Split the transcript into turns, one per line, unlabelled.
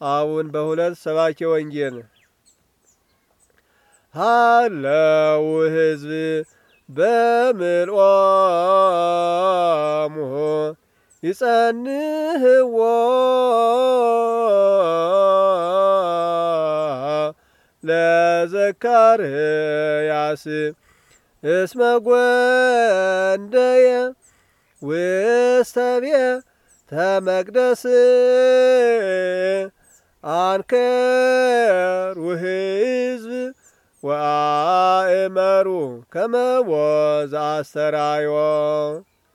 አቡን በሁለት ሰባኬ ወንጌል ሃለው ሕዝብ በምልኦሙ ይጸንህዎ ለዘካርያስ እስመ ጐንደየ ውስተ ቤተ መቅደስ አንከሩ ሕዝብ ወአእመሩ ከመ ወዘአስተርአዮ